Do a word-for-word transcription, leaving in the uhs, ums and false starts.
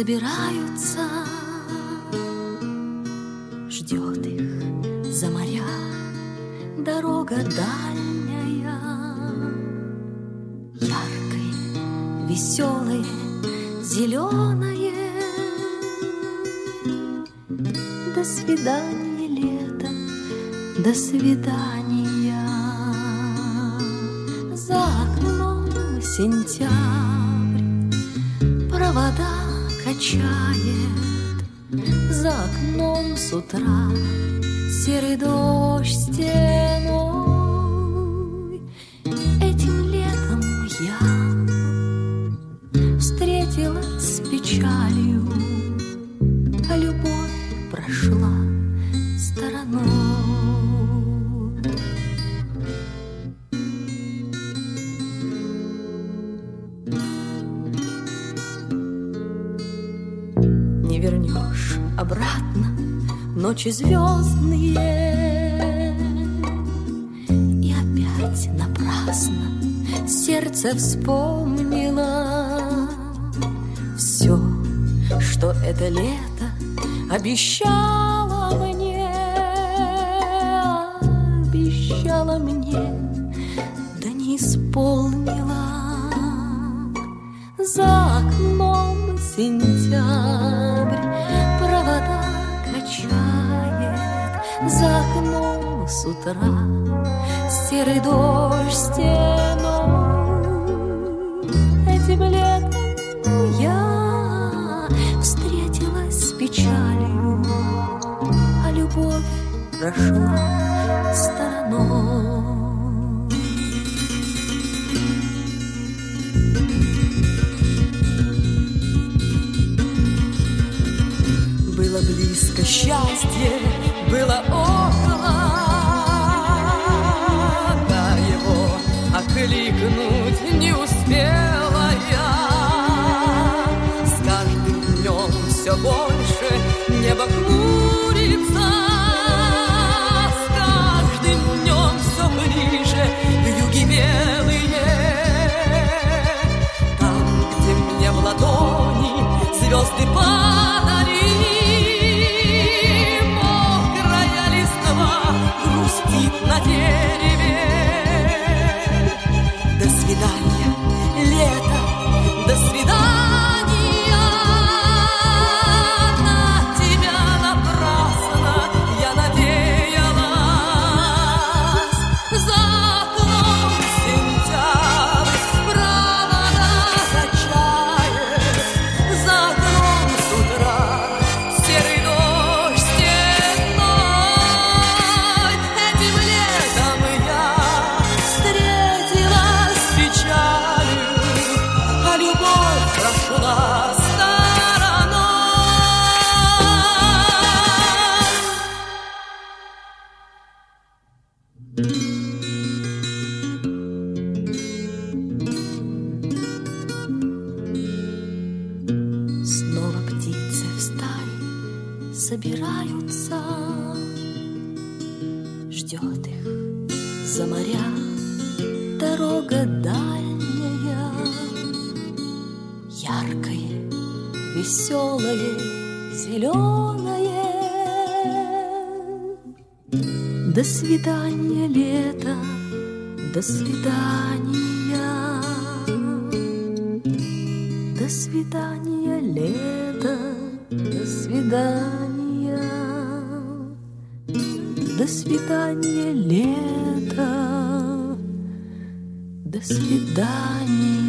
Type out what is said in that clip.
собираются, ждет их за моря дорога дальняя, яркое, веселое, зеленое. До свидания, лето, до свидания. За окном сентябрь провода качает, за окном с утра серый дождь стеной. Этим летом я встретилась с печалью, а любовь прошла стороной. Не вернешь обратно ночи звездные, и опять напрасно сердце вспомнило все, что это лето обещала мне, обещала мне, да не исполнила. За окном сентябрь провода качает, за окном с утра серый дождь стеной. Этим летом я встретилась с печалью, а любовь прошла стороной. Было близко счастье, было около, да его окликнуть не успела я. С каждым днем все больше небо хмурится, с каждым днем все ближе вьюги белые. Там, где мне в ладони звезды падали, грустит на дереве. До свидания, лето, до свидания. На тебя напрасно я надеялась. За окном сентябрь провода качает, за окном с утра серый дождь стеной. Этим летом я встретилась с печалью, а любовь прошла стороной. Снова птицы в стае собираются, ждет их за моря дорога дальняя, яркое, веселое, зеленое. До свидания, лето, до свидания. До свидания, лето, до свидания. До свидания, лето, до свидания.